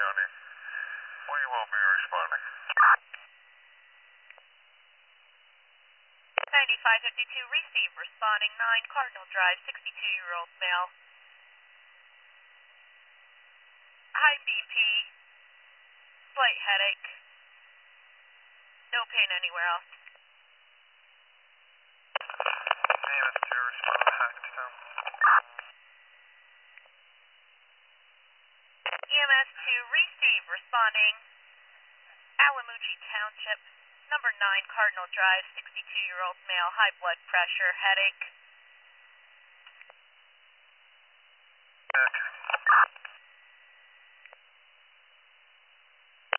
County. We will be responding. 9552, receive, responding 9 Cardinal Drive, 62-year-old male. High BP, slight headache, no pain anywhere else. EMS2, respond to Hackettstown. EMS2, receive, responding Alamucci Township, number 9 Cardinal Drive, 62-year-old male, high blood pressure, headache. Yeah,